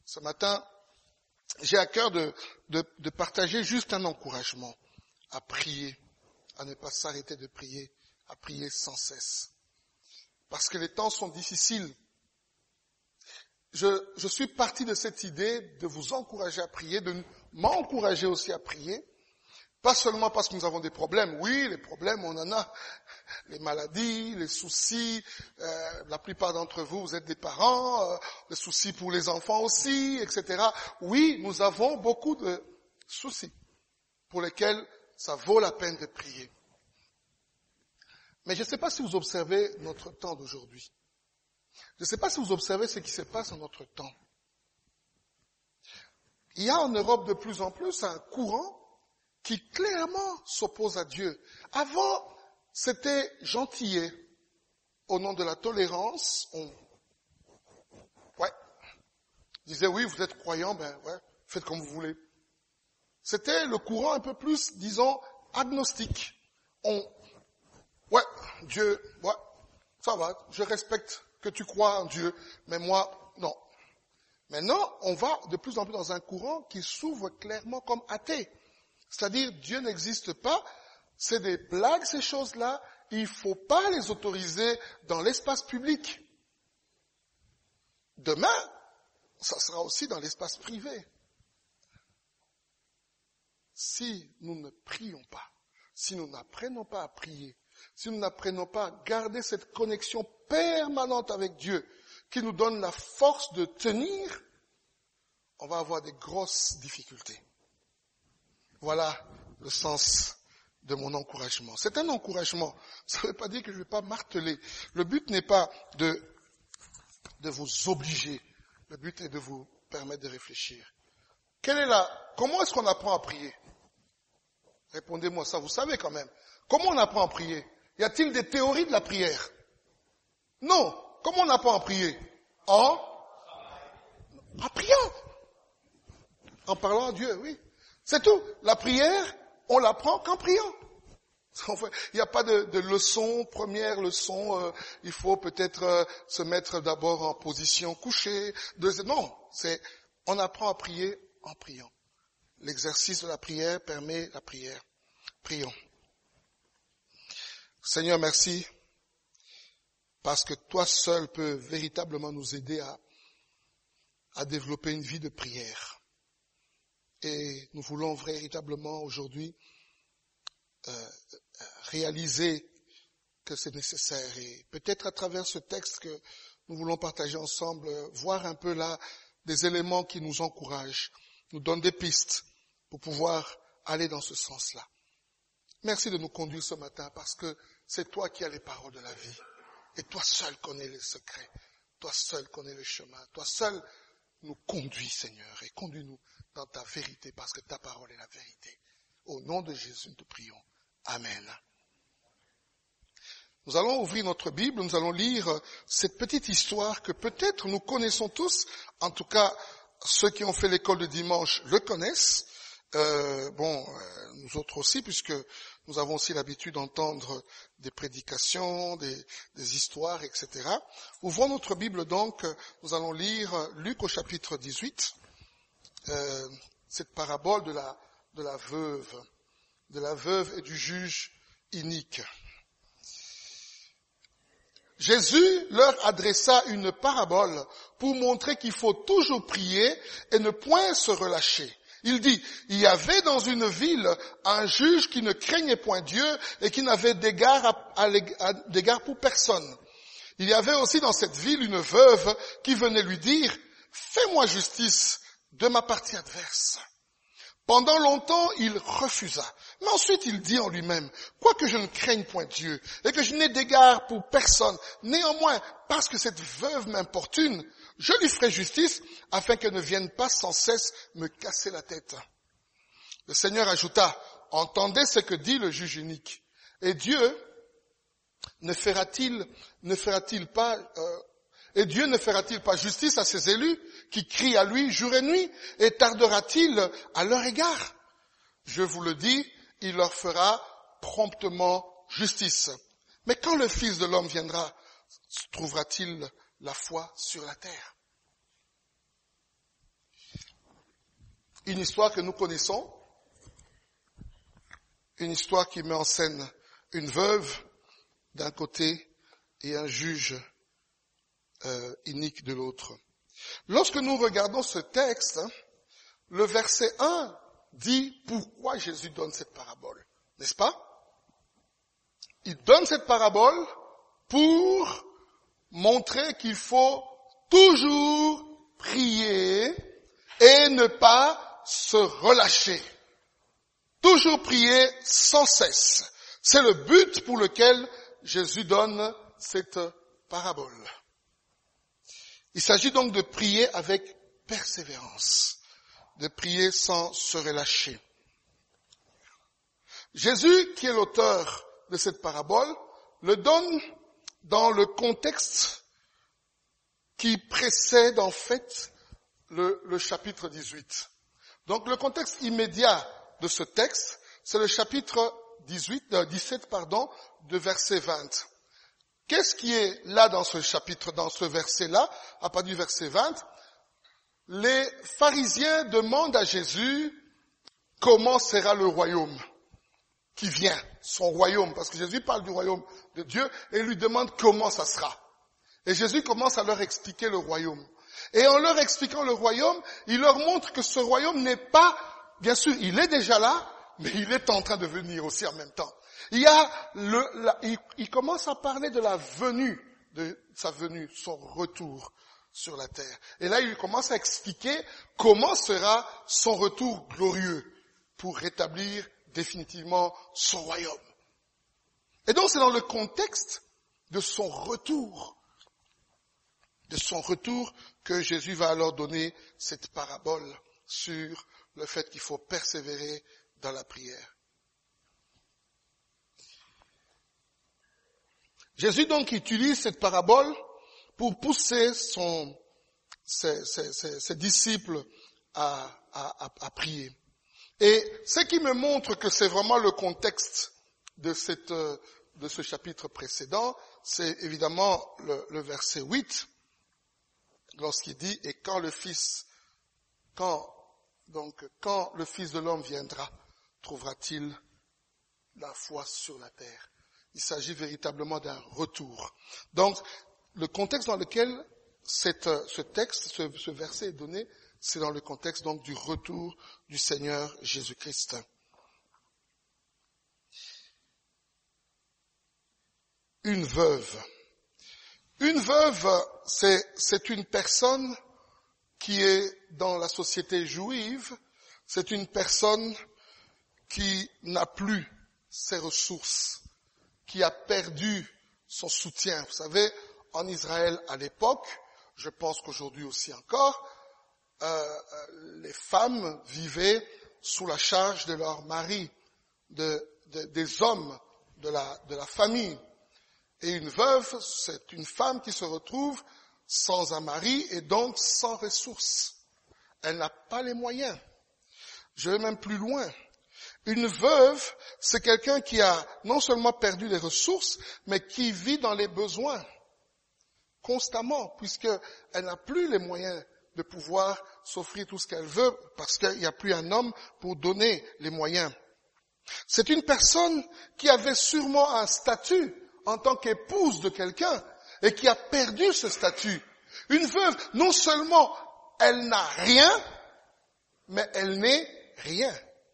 Ce matin, j'ai à cœur de partager juste un encouragement à prier, à ne pas s'arrêter de prier, à prier sans cesse. Parce que les temps sont difficiles. Je suis parti de cette idée de vous encourager à prier, de m'encourager aussi à prier. Pas seulement parce que nous avons des problèmes. Oui, les problèmes, on en a. Les maladies, les soucis. La plupart d'entre vous, vous êtes des parents. Les soucis pour les enfants aussi, etc. Oui, nous avons beaucoup de soucis pour lesquels ça vaut la peine de prier. Mais je ne sais pas si vous observez notre temps d'aujourd'hui. Je ne sais pas si vous observez ce qui se passe dans notre temps. Il y a en Europe de plus en plus un courant qui clairement s'oppose à Dieu. Avant, c'était gentillet. Au nom de la tolérance, on disait oui, vous êtes croyant, faites comme vous voulez. C'était le courant un peu plus, disons, agnostique. Dieu, ça va, je respecte que tu crois en Dieu, mais moi, non. Maintenant, on va de plus en plus dans un courant qui s'ouvre clairement comme athée. C'est-à-dire, Dieu n'existe pas, c'est des blagues ces choses-là, il ne faut pas les autoriser dans l'espace public. Demain, ça sera aussi dans l'espace privé. Si nous ne prions pas, si nous n'apprenons pas à prier, si nous n'apprenons pas à garder cette connexion permanente avec Dieu, qui nous donne la force de tenir, on va avoir des grosses difficultés. Voilà le sens de mon encouragement. C'est un encouragement. Ça ne veut pas dire que je ne vais pas marteler. Le but n'est pas de vous obliger. Le but est de vous permettre de réfléchir. Comment est-ce qu'on apprend à prier? Répondez-moi ça, vous savez quand même. Comment on apprend à prier? Y a-t-il des théories de la prière? Non. Comment on apprend à prier? En priant. En parlant à Dieu, oui. C'est tout. La prière, on l'apprend qu'en priant. Il n'y a pas de leçon, première leçon, il faut peut-être se mettre d'abord en position couchée. Non, on apprend à prier en priant. L'exercice de la prière permet la prière. Prions. Seigneur, merci, parce que toi seul peux véritablement nous aider à développer une vie de prière. Et nous voulons véritablement aujourd'hui réaliser que c'est nécessaire. Et peut-être à travers ce texte que nous voulons partager ensemble, voir un peu là des éléments qui nous encouragent, nous donnent des pistes pour pouvoir aller dans ce sens-là. Merci de nous conduire ce matin parce que c'est toi qui as les paroles de la vie. Et toi seul connais les secrets. Toi seul connais le chemin. Toi seul nous conduis, Seigneur. Et conduis-nous dans ta vérité parce que ta parole est la vérité. Au nom de Jésus, nous te prions. Amen. Nous allons ouvrir notre Bible, nous allons lire cette petite histoire que peut-être nous connaissons tous. En tout cas, ceux qui ont fait l'école de dimanche le connaissent. Nous autres aussi, puisque nous avons aussi l'habitude d'entendre des prédications, des histoires, etc. Ouvrons notre Bible donc, nous allons lire Luc au chapitre 18, cette parabole de la veuve et du juge inique. Jésus leur adressa une parabole pour montrer qu'il faut toujours prier et ne point se relâcher. Il dit, il y avait dans une ville un juge qui ne craignait point Dieu et qui n'avait d'égard pour personne. Il y avait aussi dans cette ville une veuve qui venait lui dire, fais-moi justice de ma partie adverse. Pendant longtemps, il refusa. Mais ensuite, il dit en lui-même, quoique je ne craigne point Dieu et que je n'ai d'égard pour personne, néanmoins, parce que cette veuve m'importune, je lui ferai justice afin qu'elle ne vienne pas sans cesse me casser la tête. Le Seigneur ajouta, entendez ce que dit le juge unique. Et Dieu ne fera-t-il pas justice à ses élus qui crient à lui jour et nuit, et tardera-t-il à leur égard? Je vous le dis, il leur fera promptement justice. Mais quand le Fils de l'homme viendra, trouvera-t-il la foi sur la terre? une histoire que nous connaissons, une histoire qui met en scène une veuve d'un côté et un juge inique de l'autre. Lorsque nous regardons ce texte, le verset 1 dit pourquoi Jésus donne cette parabole, n'est-ce pas? Il donne cette parabole pour montrer qu'il faut toujours prier et ne pas se relâcher. Toujours prier sans cesse. C'est le but pour lequel Jésus donne cette parabole. Il s'agit donc de prier avec persévérance, de prier sans se relâcher. Jésus, qui est l'auteur de cette parabole, le donne dans le contexte qui précède en fait le chapitre 18. Donc le contexte immédiat de ce texte, c'est le chapitre 17, de verset 20. Qu'est-ce qui est là dans ce chapitre, dans ce verset-là, à partir du verset 20? Les pharisiens demandent à Jésus comment sera le royaume qui vient, son royaume, parce que Jésus parle du royaume de Dieu et lui demande comment ça sera. Et Jésus commence à leur expliquer le royaume. Et en leur expliquant le royaume, il leur montre que ce royaume n'est pas, bien sûr, il est déjà là, mais il est en train de venir aussi en même temps. Il commence à parler de la venue, de sa venue, son retour sur la terre. Et là, il commence à expliquer comment sera son retour glorieux pour rétablir définitivement son royaume. Et donc, c'est dans le contexte de son retour que Jésus va alors donner cette parabole sur le fait qu'il faut persévérer dans la prière. Jésus donc utilise cette parabole pour pousser ses disciples à prier. Et ce qui me montre que c'est vraiment le contexte de ce chapitre précédent, c'est évidemment le verset 8, lorsqu'il dit « Et quand le Fils de l'homme viendra, trouvera-t-il la foi sur la terre ?» Il s'agit véritablement d'un retour. Donc, le contexte dans lequel ce texte, ce verset est donné, c'est dans le contexte donc du retour du Seigneur Jésus-Christ. Une veuve. Une veuve, c'est une personne qui est dans la société juive, c'est une personne qui n'a plus ses ressources, qui a perdu son soutien. Vous savez, en Israël à l'époque, je pense qu'aujourd'hui aussi encore, les femmes vivaient sous la charge de leur mari, des hommes de la famille. Et une veuve, c'est une femme qui se retrouve sans un mari et donc sans ressources. Elle n'a pas les moyens. Je vais même plus loin. Une veuve, c'est quelqu'un qui a non seulement perdu les ressources, mais qui vit dans les besoins constamment, puisqu'elle n'a plus les moyens de pouvoir s'offrir tout ce qu'elle veut, parce qu'il n'y a plus un homme pour donner les moyens. C'est une personne qui avait sûrement un statut en tant qu'épouse de quelqu'un, et qui a perdu ce statut. Une veuve, non seulement elle n'a rien, mais elle n'est rien.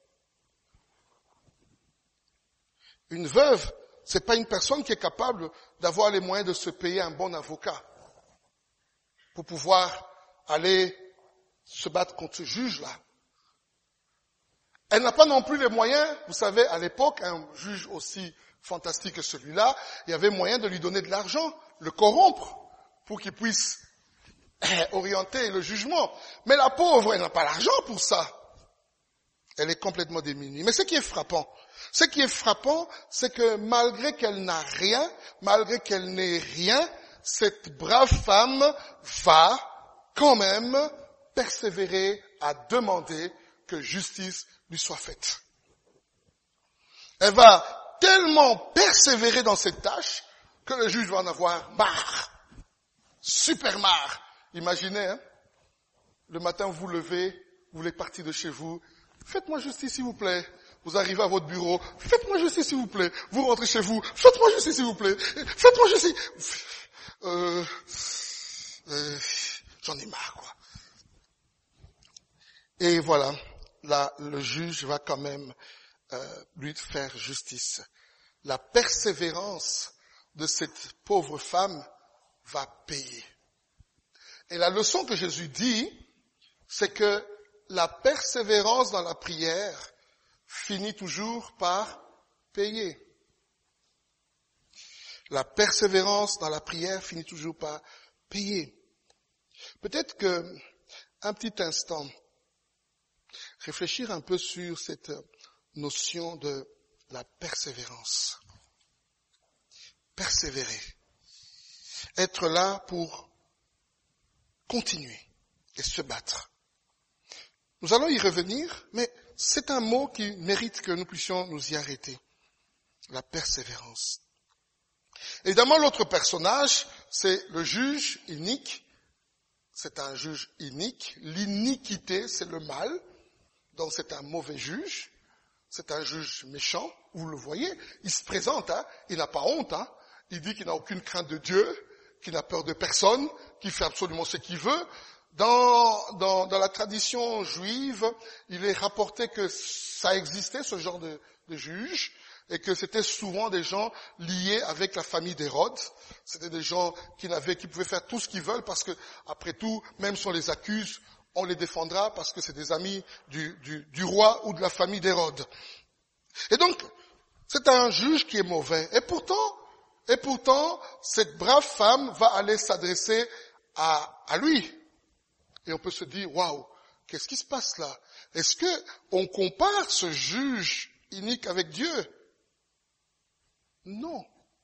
Une veuve, c'est pas une personne qui est capable d'avoir les moyens de se payer un bon avocat pour pouvoir aller se battre contre ce juge-là. Elle n'a pas non plus les moyens, vous savez, à l'époque, un juge aussi fantastique que celui-là, il y avait moyen de lui donner de l'argent, le corrompre, pour qu'il puisse orienter le jugement. Mais la pauvre, elle n'a pas l'argent pour ça. Elle est complètement démunie. Mais ce qui est frappant, c'est que malgré qu'elle n'a rien, malgré qu'elle n'ait rien, cette brave femme va quand même persévérer à demander que justice lui soit faite. Elle va tellement persévérer dans cette tâche que le juge va en avoir marre. Super marre. Imaginez, le matin vous levez vous voulez partir de chez vous, faites-moi justice s'il vous plaît. Vous arrivez à votre bureau, faites-moi justice s'il vous plaît. Vous rentrez chez vous, faites-moi justice s'il vous plaît. Faites-moi justice. J'en ai marre, quoi. Et voilà, là, le juge va quand même lui faire justice. La persévérance de cette pauvre femme va payer. Et la leçon que Jésus dit, c'est que la persévérance dans la prière finit toujours par payer. La persévérance dans la prière finit toujours par payer. Peut-être que, un petit instant, réfléchir un peu sur cette notion de la persévérance. Persévérer. Être là pour continuer et se battre. Nous allons y revenir, mais c'est un mot qui mérite que nous puissions nous y arrêter. La persévérance. Évidemment, l'autre personnage, c'est le juge inique. C'est un juge inique. L'iniquité, c'est le mal. Donc c'est un mauvais juge. C'est un juge méchant. Vous le voyez, il se présente, il n'a pas honte. Il dit qu'il n'a aucune crainte de Dieu, qu'il n'a peur de personne, qu'il fait absolument ce qu'il veut. Dans la tradition juive, il est rapporté que ça existait, ce genre de juge, et que c'était souvent des gens liés avec la famille d'Hérode. C'était des gens qui pouvaient faire tout ce qu'ils veulent, parce que, après tout, même si on les accuse, on les défendra, parce que c'est des amis du roi ou de la famille d'Hérode. Et donc, c'est un juge qui est mauvais. Et pourtant, cette brave femme va aller s'adresser à lui. Et on peut se dire, waouh, qu'est-ce qui se passe là? Est-ce que on compare ce juge inique avec Dieu? Non.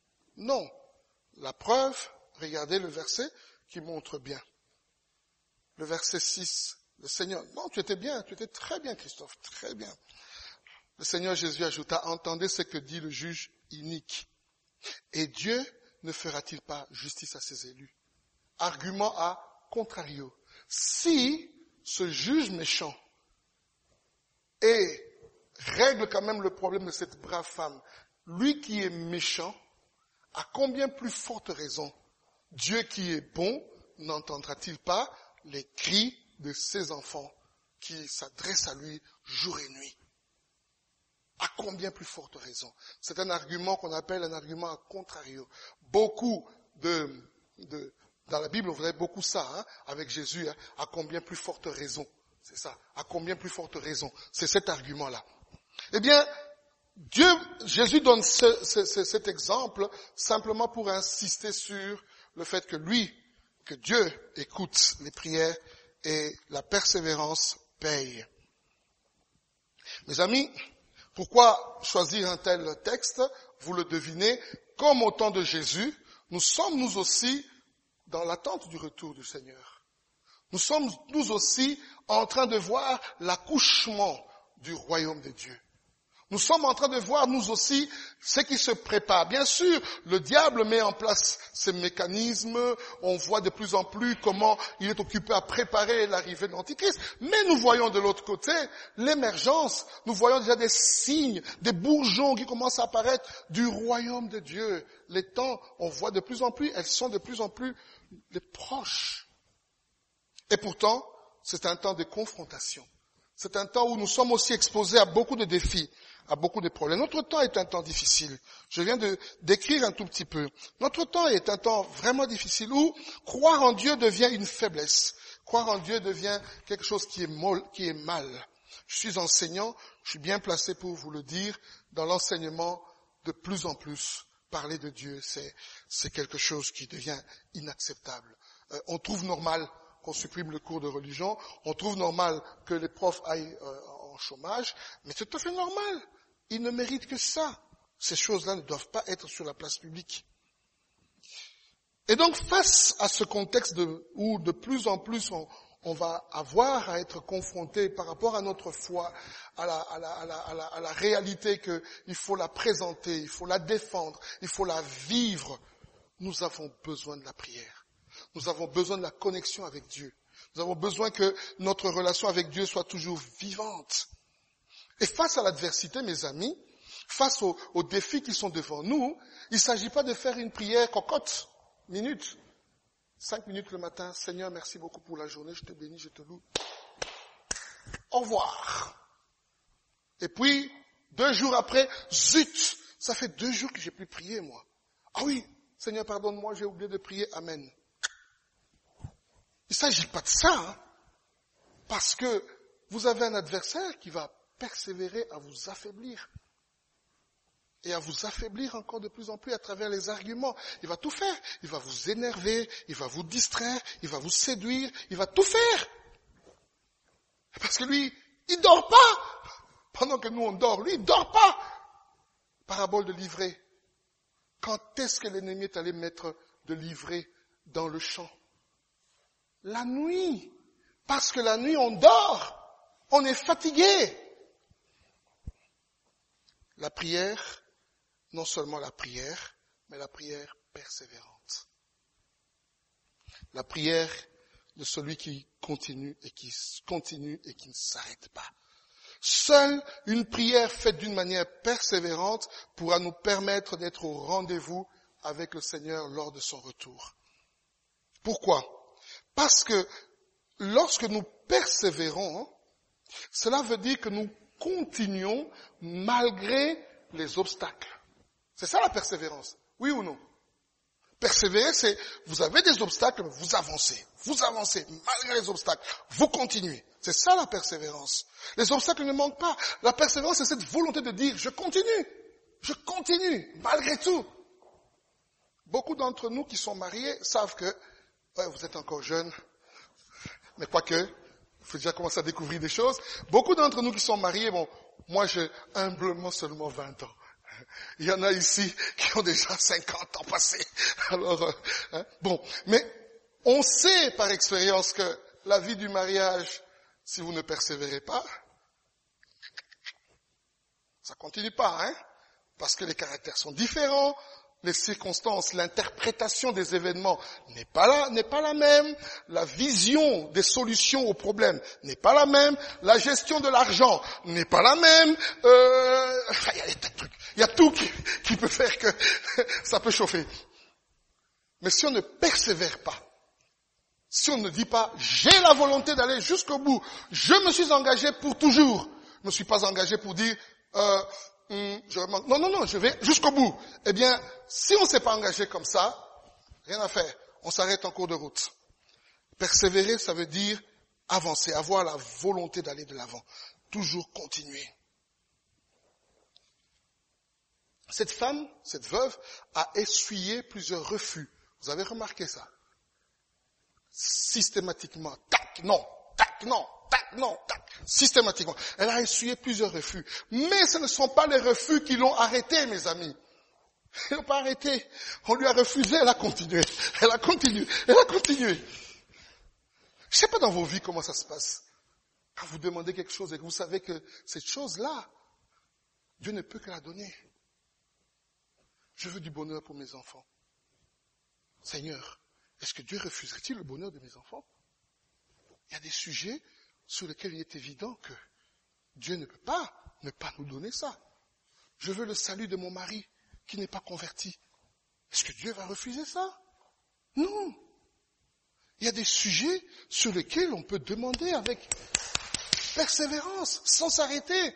La preuve, regardez le verset qui montre bien. Le verset 6, le Seigneur, non, tu étais très bien, Christophe, très bien. Le Seigneur Jésus ajouta, entendez ce que dit le juge inique. Et Dieu ne fera-t-il pas justice à ses élus? Argument à contrario. Si ce juge méchant règle quand même le problème de cette brave femme, lui qui est méchant, à combien plus forte raison Dieu qui est bon n'entendra-t-il pas les cris de ses enfants qui s'adressent à lui jour et nuit? À combien plus forte raison? C'est un argument qu'on appelle un argument à contrario. Beaucoup dans la Bible, on verrait beaucoup ça, avec Jésus, à combien plus forte raison. C'est ça, à combien plus forte raison. C'est cet argument-là. Eh bien, Jésus donne cet exemple simplement pour insister sur le fait que Dieu écoute les prières et la persévérance paye. Mes amis, pourquoi choisir un tel texte? Vous le devinez, comme au temps de Jésus, nous sommes nous aussi dans l'attente du retour du Seigneur. Nous sommes nous aussi en train de voir l'accouchement du royaume de Dieu. Nous sommes en train de voir nous aussi ce qui se prépare. Bien sûr, le diable met en place ces mécanismes. On voit de plus en plus comment il est occupé à préparer l'arrivée de l'Antichrist. Mais nous voyons de l'autre côté l'émergence. Nous voyons déjà des signes, des bourgeons qui commencent à apparaître du royaume de Dieu. Les temps, on voit de plus en plus, elles sont de plus en plus proches. Et pourtant, c'est un temps de confrontation. C'est un temps où nous sommes aussi exposés à beaucoup de défis, à beaucoup de problèmes. Notre temps est un temps difficile. Je viens de décrire un tout petit peu. Notre temps est un temps vraiment difficile où croire en Dieu devient une faiblesse. Croire en Dieu devient quelque chose qui est mal. Je suis enseignant, je suis bien placé pour vous le dire. Dans l'enseignement, de plus en plus, parler de Dieu, c'est quelque chose qui devient inacceptable. On trouve normal qu'on supprime le cours de religion, on trouve normal que les profs aillent en chômage, mais c'est tout à fait normal. Ils ne méritent que ça. Ces choses-là ne doivent pas être sur la place publique. Et donc, face à ce contexte où de plus en plus on va avoir à être confronté par rapport à notre foi, à la réalité qu'il faut la présenter, il faut la défendre, il faut la vivre, nous avons besoin de la prière. Nous avons besoin de la connexion avec Dieu. Nous avons besoin que notre relation avec Dieu soit toujours vivante. Et face à l'adversité, mes amis, face aux défis qui sont devant nous, il ne s'agit pas de faire une prière cocotte, 5 minutes le matin. Seigneur, merci beaucoup pour la journée, je te bénis, je te loue. Au revoir. Et puis, 2 jours après, zut, ça fait 2 jours que j'ai plus prié, moi. Ah oui, Seigneur, pardonne-moi, j'ai oublié de prier, amen. Il ne s'agit pas de ça, hein, parce que vous avez un adversaire qui va persévérer à vous affaiblir. Et à vous affaiblir encore de plus en plus à travers les arguments. Il va tout faire. Il va vous énerver, il va vous distraire, il va vous séduire, il va tout faire. Parce que lui, il dort pas. Pendant que nous on dort, lui, il dort pas. Parabole de l'ivraie. Quand est-ce que l'ennemi est allé mettre de l'ivraie dans le champ? La nuit. Parce que la nuit, on dort. On est fatigué. La prière, non seulement la prière, mais la prière persévérante. La prière de celui qui continue et qui ne s'arrête pas. Seule une prière faite d'une manière persévérante pourra nous permettre d'être au rendez-vous avec le Seigneur lors de son retour. Pourquoi? Parce que lorsque nous persévérons, cela veut dire que nous continuons malgré les obstacles. C'est ça la persévérance, oui ou non? Persévérer, c'est, vous avez des obstacles, mais vous avancez, malgré les obstacles, vous continuez. C'est ça la persévérance. Les obstacles ne manquent pas. La persévérance, c'est cette volonté de dire, je continue, malgré tout. Beaucoup d'entre nous qui sont mariés savent que, ouais, vous êtes encore jeunes, mais quoique, il faut déjà commencer à découvrir des choses. Beaucoup d'entre nous qui sont mariés, bon, moi j'ai humblement seulement 20 ans. Il y en a ici qui ont déjà 50 ans passés. Alors, bon, mais on sait par expérience que la vie du mariage, si vous ne persévérez pas, ça continue pas, hein, parce que les caractères sont différents, les circonstances, l'interprétation des événements n'est pas la même, la vision des solutions aux problèmes n'est pas la même, la gestion de l'argent n'est pas la même, il y a des tas de trucs. Il y a tout qui peut faire que ça peut chauffer. Mais si on ne persévère pas, si on ne dit pas, j'ai la volonté d'aller jusqu'au bout, je me suis engagé pour toujours, je ne me suis pas engagé pour dire, non, je vais jusqu'au bout. Eh bien, si on ne s'est pas engagé comme ça, rien à faire. On s'arrête en cours de route. Persévérer, ça veut dire avancer, avoir la volonté d'aller de l'avant. Toujours continuer. Cette femme, cette veuve, a essuyé plusieurs refus. Vous avez remarqué ça? Systématiquement. Tac, non, tac, non. Tac, non, tac, systématiquement. Elle a essuyé plusieurs refus. Mais ce ne sont pas les refus qui l'ont arrêtée, mes amis. Ils l'ont pas arrêtée. On lui a refusé, elle a continué. Elle a continué. Je ne sais pas dans vos vies comment ça se passe. Quand vous demandez quelque chose et que vous savez que cette chose-là, Dieu ne peut que la donner. Je veux du bonheur pour mes enfants. Seigneur, est-ce que Dieu refuserait-il le bonheur de mes enfants? Il y a des sujets sur lesquels il est évident que Dieu ne peut pas ne pas nous donner ça. Je veux le salut de mon mari qui n'est pas converti. Est-ce que Dieu va refuser ça? Non. Il y a des sujets sur lesquels on peut demander avec persévérance, sans s'arrêter.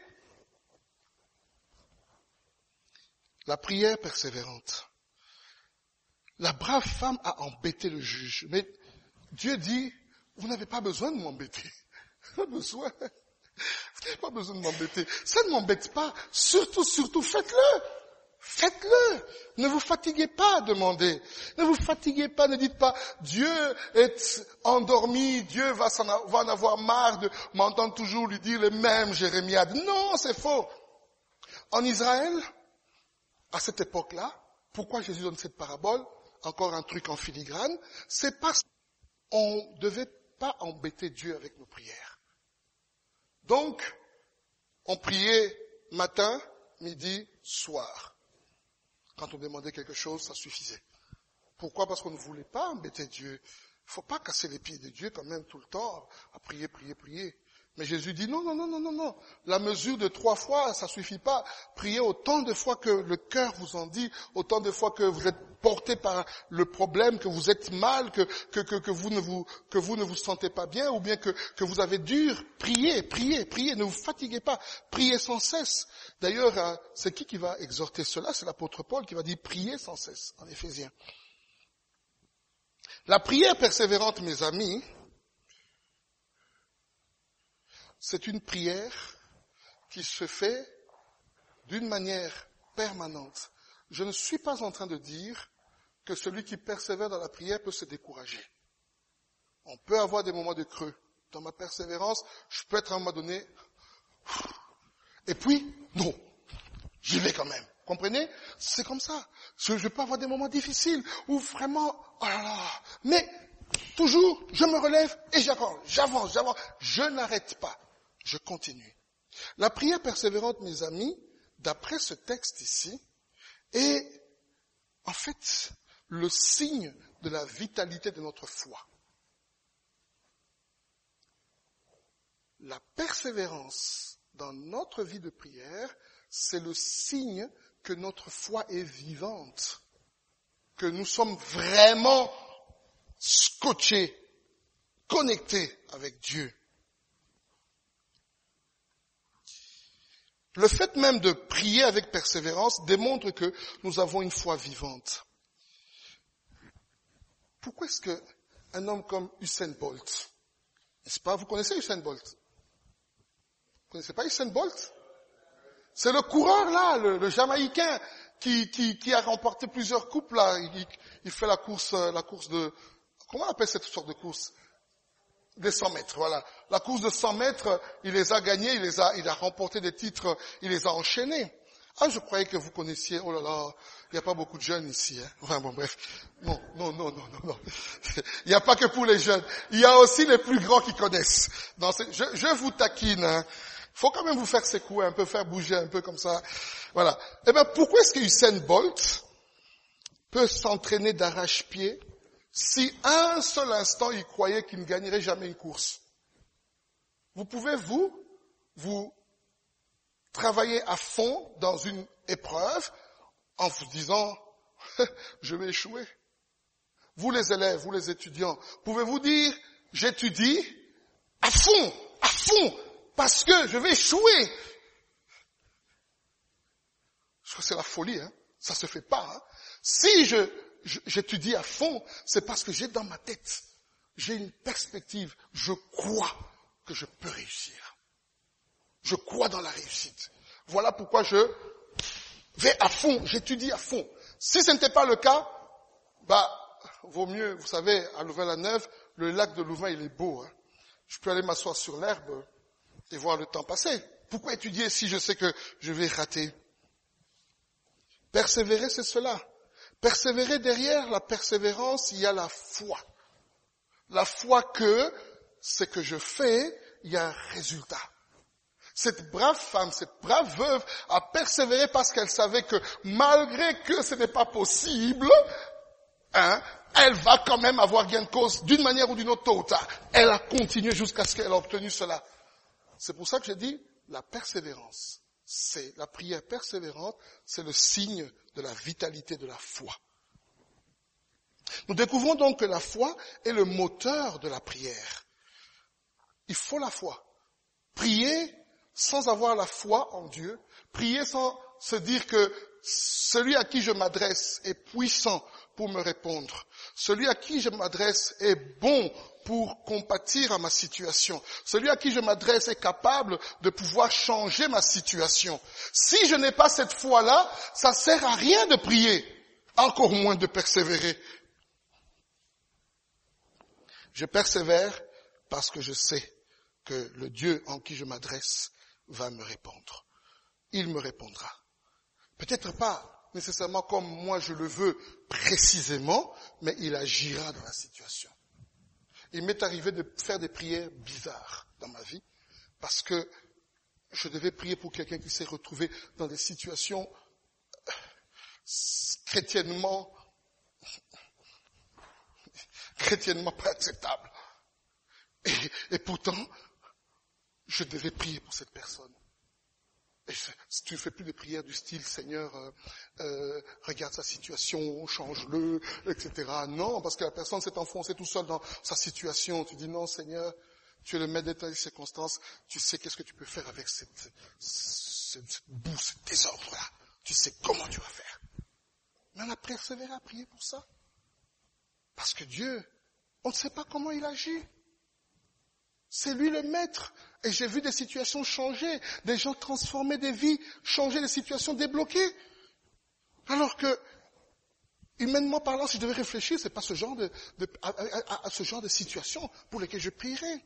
La prière persévérante. La brave femme a embêté le juge. Mais Dieu dit, vous n'avez pas besoin de m'embêter. Vous n'avez pas besoin de m'embêter. Ça ne m'embête pas. Surtout, faites-le. Faites-le. Ne vous fatiguez pas à demander. Ne vous fatiguez pas, ne dites pas, Dieu est endormi, Dieu va en avoir marre de m'entendre toujours lui dire les mêmes jérémiades. Non, c'est faux. En Israël, à cette époque-là, pourquoi Jésus donne cette parabole? Encore un truc en filigrane. C'est parce qu'on ne devait pas embêter Dieu avec nos prières. Donc, on priait matin, midi, soir. Quand on demandait quelque chose, ça suffisait. Pourquoi? Parce qu'on ne voulait pas embêter Dieu Il ne faut pas casser les pieds de Dieu quand même tout le temps, à prier, prier, prier. Mais Jésus dit non, non, non, non, non, non. La mesure de 3 fois, ça suffit pas. Priez autant de fois que le cœur vous en dit, autant de fois que vous êtes porté par le problème, que vous êtes mal, que vous ne vous sentez pas bien, ou bien que vous avez dur. Priez, priez, priez, ne vous fatiguez pas. Priez sans cesse. D'ailleurs, c'est qui va exhorter cela? C'est l'apôtre Paul qui va dire priez sans cesse, en Éphésiens. La prière persévérante, mes amis, c'est une prière qui se fait d'une manière permanente. Je ne suis pas en train de dire que celui qui persévère dans la prière peut se décourager. On peut avoir des moments de creux. Dans ma persévérance, je peux être à un moment donné, et puis, non, j'y vais quand même. Comprenez? C'est comme ça. Je peux avoir des moments difficiles où vraiment, oh là là, mais toujours, je me relève et j'avance. Je n'arrête pas. Je continue. La prière persévérante, mes amis, d'après ce texte ici, est en fait le signe de la vitalité de notre foi. La persévérance dans notre vie de prière, c'est le signe que notre foi est vivante, que nous sommes vraiment scotchés, connectés avec Dieu. Le fait même de prier avec persévérance démontre que nous avons une foi vivante. Pourquoi est-ce qu'un homme comme Usain Bolt, n'est-ce pas, vous connaissez Usain Bolt? Vous connaissez pas Usain Bolt? C'est le coureur là, le Jamaïcain qui a remporté plusieurs coupes là. Il fait la course de, comment on appelle cette sorte de course? Des 100 mètres, voilà. La course de 100 mètres, il les a gagnés, il a remporté des titres, il les a enchaînés. Ah, je croyais que vous connaissiez, oh là là, il n'y a pas beaucoup de jeunes ici, hein. Enfin bon, bref. Non. Il n'y a pas que pour les jeunes. Il y a aussi les plus grands qui connaissent. Je vous taquine, hein. Faut quand même vous faire secouer un peu, faire bouger un peu comme ça. Voilà. Eh ben, pourquoi est-ce que Usain Bolt peut s'entraîner d'arrache-pied si un seul instant il croyait qu'il ne gagnerait jamais une course? Vous pouvez, vous travailler à fond dans une épreuve en vous disant, je vais échouer. Vous les élèves, vous les étudiants, pouvez-vous dire, j'étudie à fond, parce que je vais échouer. Je crois que c'est la folie, hein. Ça se fait pas, hein. Si j'étudie à fond, c'est parce que j'ai dans ma tête, j'ai une perspective, je crois que je peux réussir. Je crois dans la réussite. Voilà pourquoi je vais à fond, j'étudie à fond. Si ce n'était pas le cas, vaut mieux, vous savez, à Louvain-la-Neuve, le lac de Louvain, il est beau, hein. Je peux aller m'asseoir sur l'herbe et voir le temps passer. Pourquoi étudier si je sais que je vais rater? Persévérer, c'est cela. Persévérer, derrière la persévérance, il y a la foi. La foi que ce que je fais, il y a un résultat. Cette brave femme, cette brave veuve a persévéré parce qu'elle savait que malgré que ce n'est pas possible, elle va quand même avoir gain de cause d'une manière ou d'une autre tôt ou tard. Elle a continué jusqu'à ce qu'elle ait obtenu cela. C'est pour ça que j'ai dit, la persévérance, c'est la prière persévérante, c'est le signe de la vitalité de la foi. Nous découvrons donc que la foi est le moteur de la prière. Il faut la foi. Prier sans avoir la foi en Dieu, prier sans se dire que celui à qui je m'adresse est puissant pour me répondre. Celui à qui je m'adresse est bon pour compatir à ma situation. Celui à qui je m'adresse est capable de pouvoir changer ma situation. Si je n'ai pas cette foi-là, ça sert à rien de prier, encore moins de persévérer. Je persévère parce que je sais que le Dieu en qui je m'adresse va me répondre. Il me répondra. Peut-être pas nécessairement comme moi je le veux précisément, mais il agira dans la situation. Il m'est arrivé de faire des prières bizarres dans ma vie, parce que je devais prier pour quelqu'un qui s'est retrouvé dans des situations chrétiennement chrétiennement pas acceptable. Et pourtant, je devais prier pour cette personne. Et si tu ne fais plus de prières du style, Seigneur, regarde sa situation, change-le, etc. Non, parce que la personne s'est enfoncée tout seul dans sa situation. Tu dis non, Seigneur, tu es le maître des temps et des circonstances. Tu sais qu'est-ce que tu peux faire avec cette boue, ce désordre-là. Tu sais comment tu vas faire. Mais on a persévéré à prier pour ça. Parce que Dieu, on ne sait pas comment il agit. C'est lui le maître. Et j'ai vu des situations changer, des gens transformer des vies, changer des situations débloquées. Alors que, humainement parlant, si je devais réfléchir, c'est pas ce genre à ce genre de situation pour lesquelles je prierais.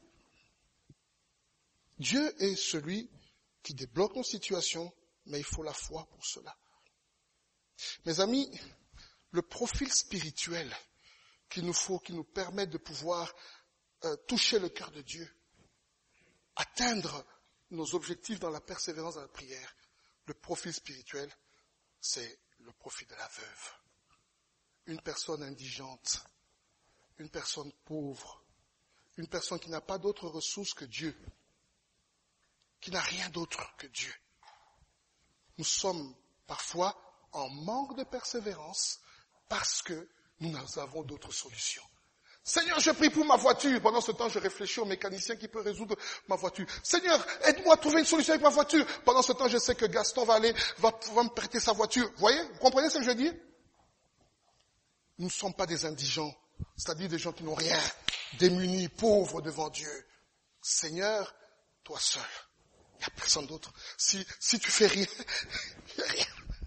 Dieu est celui qui débloque nos situations, mais il faut la foi pour cela. Mes amis, le profil spirituel qu'il nous faut, qui nous permet de pouvoir toucher le cœur de Dieu, atteindre nos objectifs dans la persévérance dans la prière, le profil spirituel, c'est le profil de la veuve. Une personne indigente, une personne pauvre, une personne qui n'a pas d'autre ressource que Dieu, qui n'a rien d'autre que Dieu. Nous sommes parfois en manque de persévérance parce que nous avons d'autres solutions. Seigneur, je prie pour ma voiture. Pendant ce temps, je réfléchis au mécanicien qui peut résoudre ma voiture. Seigneur, aide-moi à trouver une solution avec ma voiture. Pendant ce temps, je sais que Gaston va me prêter sa voiture. Vous voyez? Vous comprenez ce que je dis? Nous ne sommes pas des indigents, c'est-à-dire des gens qui n'ont rien, démunis, pauvres devant Dieu. Seigneur, toi seul. Il n'y a personne d'autre. Si tu fais rien, il n'y a rien.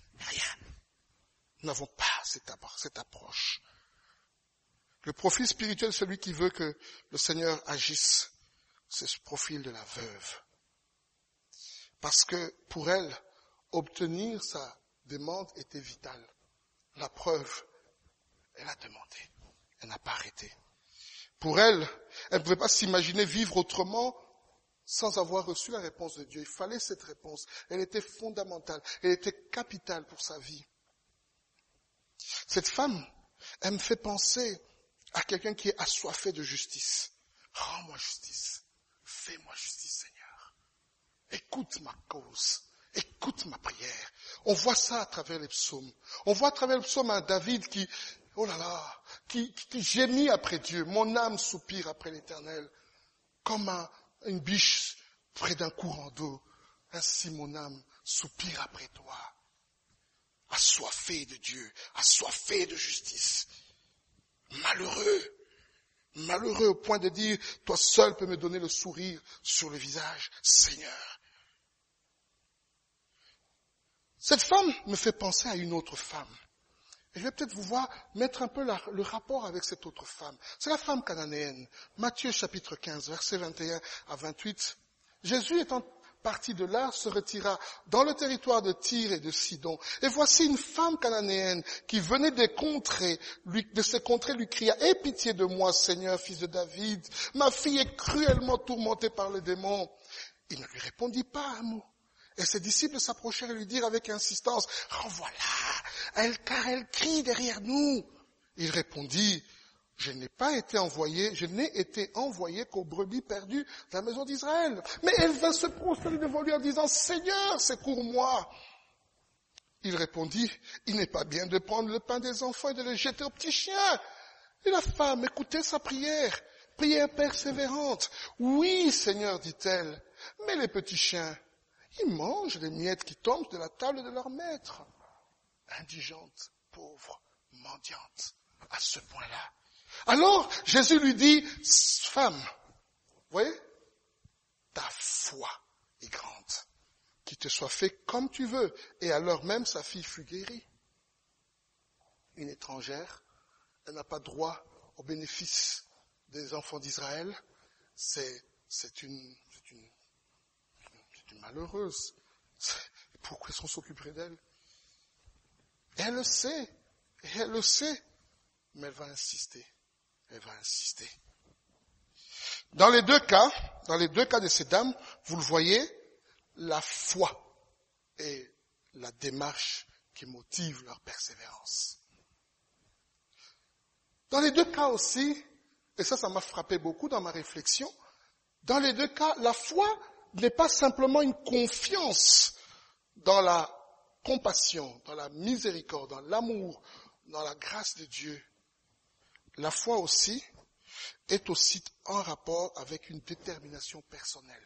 Nous n'avons pas cette approche. Le profil spirituel, celui qui veut que le Seigneur agisse, c'est ce profil de la veuve. Parce que pour elle, obtenir sa demande était vital. La preuve, elle a demandé. Elle n'a pas arrêté. Pour elle, elle ne pouvait pas s'imaginer vivre autrement sans avoir reçu la réponse de Dieu. Il fallait cette réponse. Elle était fondamentale. Elle était capitale pour sa vie. Cette femme, elle me fait penser à quelqu'un qui est assoiffé de justice. Rends-moi justice. Fais-moi justice, Seigneur. Écoute ma cause. Écoute ma prière. On voit ça à travers les psaumes. On voit à travers le psaume un David qui, qui gémit après Dieu. Mon âme soupire après l'Éternel. Comme une biche près d'un courant d'eau. Ainsi mon âme soupire après toi. Assoiffé de Dieu. Assoiffé de justice. Malheureux au point de dire, toi seul peux me donner le sourire sur le visage, Seigneur. Cette femme me fait penser à une autre femme. Et je vais peut-être vous voir mettre un peu le rapport avec cette autre femme. C'est la femme cananéenne. Matthieu chapitre 15, versets 21 à 28. Jésus étant parti de là, se retira dans le territoire de Tyr et de Sidon. Et voici une femme cananéenne qui venait de ces contrées lui cria, « Aie pitié de moi, Seigneur, fils de David. Ma fille est cruellement tourmentée par le démon. » Il ne lui répondit pas un mot. Et ses disciples s'approchèrent et lui dirent avec insistance, « Renvoie-la, car elle crie derrière nous. » Il répondit, je n'ai été envoyé qu'aux brebis perdues de la maison d'Israël. Mais elle vint se prosterner devant lui en disant, Seigneur, secours-moi. Il répondit, il n'est pas bien de prendre le pain des enfants et de le jeter aux petits chiens. Et la femme écoutait sa prière persévérante. Oui, Seigneur, dit-elle, mais les petits chiens, ils mangent les miettes qui tombent de la table de leur maître. Indigente, pauvre, mendiante, à ce point-là. Alors, Jésus lui dit, femme, vous voyez, ta foi est grande, qu'il te soit fait comme tu veux. Et alors même, sa fille fut guérie. Une étrangère, elle n'a pas droit au bénéfice des enfants d'Israël. C'est une malheureuse. Pourquoi est-ce qu'on s'occuperait d'elle? Et elle le sait, mais elle va insister. Dans les deux cas de ces dames, vous le voyez, la foi est la démarche qui motive leur persévérance. Dans les deux cas aussi, Et ça m'a frappé beaucoup dans ma réflexion. Dans les deux cas, la foi n'est pas simplement une confiance dans la compassion, dans la miséricorde, dans l'amour, dans la grâce de Dieu. La foi aussi est aussi en rapport avec une détermination personnelle.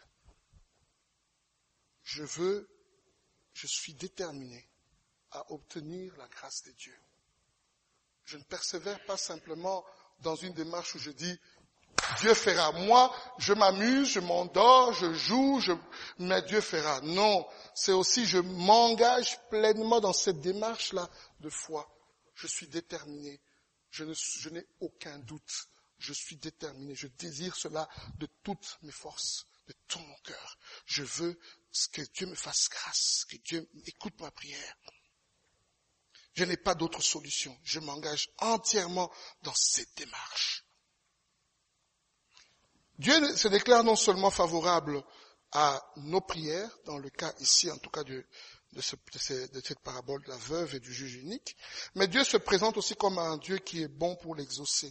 Je suis déterminé à obtenir la grâce de Dieu. Je ne persévère pas simplement dans une démarche où je dis Dieu fera. Moi, je m'amuse, je m'endors, je joue, mais Dieu fera. Non, c'est aussi je m'engage pleinement dans cette démarche-là de foi. Je suis déterminé. Je n'ai aucun doute. Je suis déterminé. Je désire cela de toutes mes forces, de tout mon cœur. Je veux que Dieu me fasse grâce, que Dieu écoute ma prière. Je n'ai pas d'autre solution. Je m'engage entièrement dans cette démarche. Dieu se déclare non seulement favorable à nos prières, dans le cas ici en tout cas de cette parabole de la veuve et du juge unique, mais Dieu se présente aussi comme un Dieu qui est bon pour l'exaucer.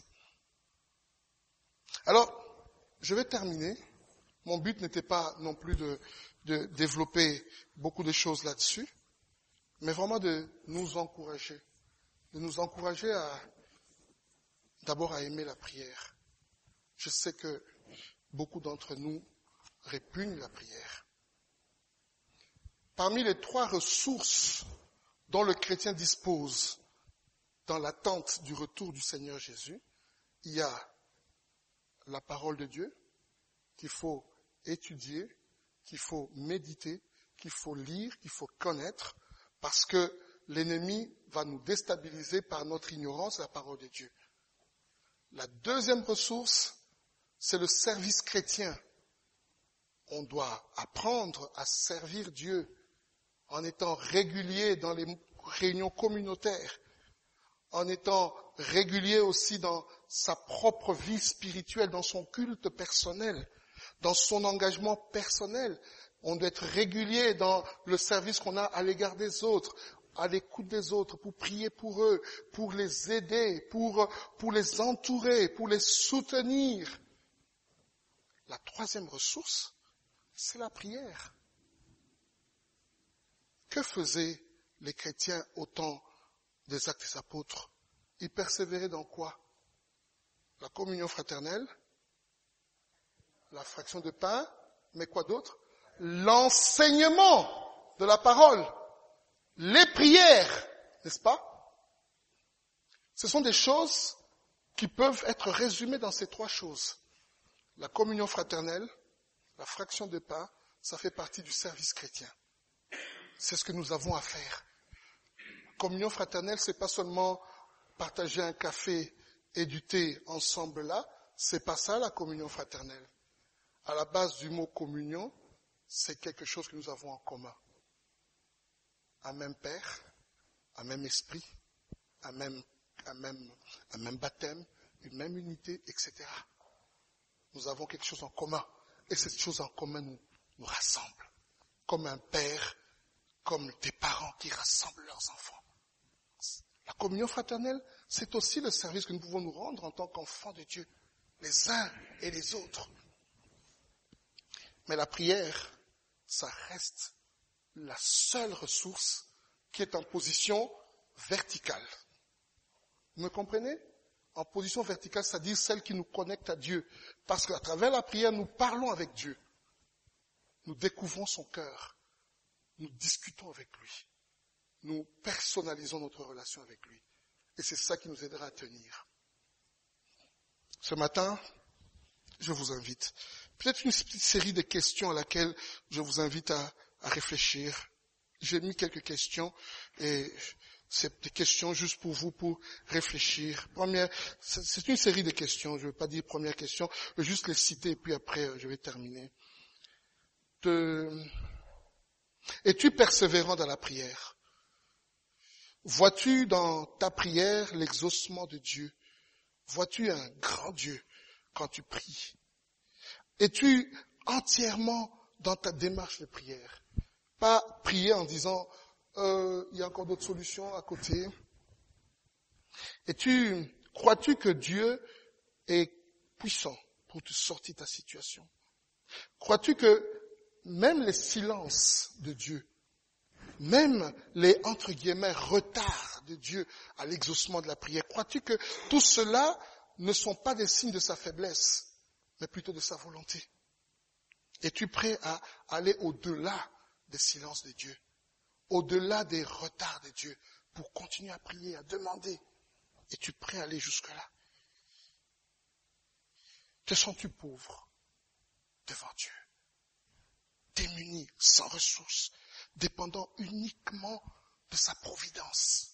Alors, je vais terminer. Mon but n'était pas non plus de développer beaucoup de choses là-dessus, mais vraiment de nous encourager d'abord à aimer la prière. Je sais que beaucoup d'entre nous répugnent la prière. Parmi les 3 ressources dont le chrétien dispose dans l'attente du retour du Seigneur Jésus, il y a la parole de Dieu qu'il faut étudier, qu'il faut méditer, qu'il faut lire, qu'il faut connaître, parce que l'ennemi va nous déstabiliser par notre ignorance de la parole de Dieu. La deuxième ressource, c'est le service chrétien. On doit apprendre à servir Dieu en étant régulier dans les réunions communautaires, en étant régulier aussi dans sa propre vie spirituelle, dans son culte personnel, dans son engagement personnel. On doit être régulier dans le service qu'on a à l'égard des autres, à l'écoute des autres, pour prier pour eux, pour les aider, pour les entourer, pour les soutenir. La troisième ressource, c'est la prière. Que faisaient les chrétiens au temps des Actes des Apôtres? Ils persévéraient dans quoi? La communion fraternelle, la fraction de pain, mais quoi d'autre? L'enseignement de la parole, les prières, n'est-ce pas? Ce sont des choses qui peuvent être résumées dans ces 3 choses. La communion fraternelle, la fraction de pain, ça fait partie du service chrétien. C'est ce que nous avons à faire. Communion fraternelle, c'est pas seulement partager un café et du thé ensemble là, c'est pas ça la communion fraternelle. À la base du mot communion, c'est quelque chose que nous avons en commun. Un même Père, un même esprit, un même baptême, une même unité, etc. Nous avons quelque chose en commun. Et cette chose en commun nous rassemble. Comme un père, comme des parents qui rassemblent leurs enfants. La communion fraternelle, c'est aussi le service que nous pouvons nous rendre en tant qu'enfants de Dieu, les uns et les autres. Mais la prière, ça reste la seule ressource qui est en position verticale. Vous me comprenez? En position verticale, c'est-à-dire celle qui nous connecte à Dieu. Parce qu'à travers la prière, nous parlons avec Dieu. Nous découvrons son cœur. Nous discutons avec lui. Nous personnalisons notre relation avec lui. Et c'est ça qui nous aidera à tenir. Ce matin, je vous invite. Peut-être une petite série de questions à laquelle je vous invite à réfléchir. J'ai mis quelques questions et c'est des questions juste pour vous, pour réfléchir. C'est une série de questions. Je ne vais pas dire première question. Je vais juste les citer et puis après je vais terminer. Es-tu persévérant dans la prière? Vois-tu dans ta prière l'exaucement de Dieu? Vois-tu un grand Dieu quand tu pries? Es-tu entièrement dans ta démarche de prière? Pas prier en disant il y a encore d'autres solutions à côté. Crois-tu que Dieu est puissant pour te sortir de ta situation? Crois-tu que même les silences de Dieu, même les, entre guillemets, retards de Dieu à l'exaucement de la prière, crois-tu que tout cela ne sont pas des signes de sa faiblesse, mais plutôt de sa volonté? Es-tu prêt à aller au-delà des silences de Dieu, au-delà des retards de Dieu, pour continuer à prier, à demander? Es-tu prêt à aller jusque-là? Te sens-tu pauvre devant Dieu, démuni, sans ressources, dépendant uniquement de sa providence?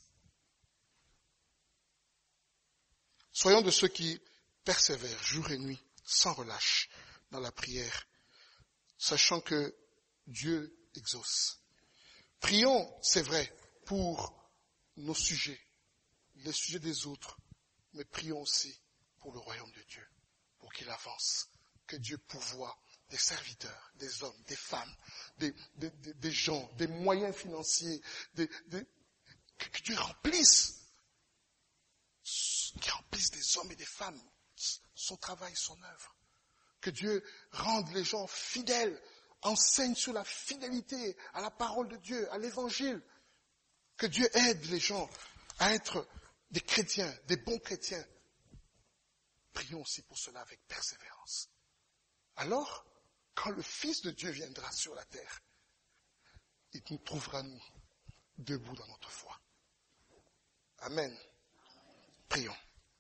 Soyons de ceux qui persévèrent jour et nuit, sans relâche, dans la prière, sachant que Dieu exauce. Prions, c'est vrai, pour nos sujets, les sujets des autres, mais prions aussi pour le royaume de Dieu, pour qu'il avance, que Dieu pourvoie des serviteurs, des hommes, des femmes, des gens, des moyens financiers, que Dieu remplisse, qu'il remplisse des hommes et des femmes, son travail, son œuvre. Que Dieu rende les gens fidèles, enseigne sur la fidélité à la parole de Dieu, à l'évangile. Que Dieu aide les gens à être des chrétiens, des bons chrétiens. Prions aussi pour cela avec persévérance. Alors, quand le Fils de Dieu viendra sur la terre, il nous trouvera, nous, debout dans notre foi. Amen. Prions.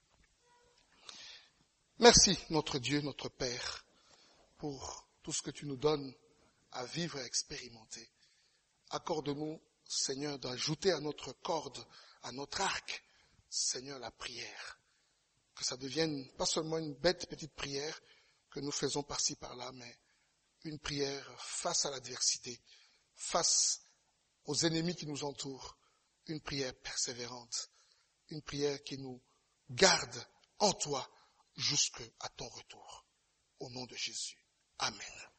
Merci, notre Dieu, notre Père, pour tout ce que tu nous donnes à vivre et à expérimenter. Accorde-nous, Seigneur, d'ajouter à notre corde, à notre arc, Seigneur, la prière. Que ça devienne pas seulement une bête petite prière que nous faisons par-ci par-là, mais une prière face à l'adversité, face aux ennemis qui nous entourent, une prière persévérante, une prière qui nous garde en toi jusqu'à ton retour. Au nom de Jésus. Amen.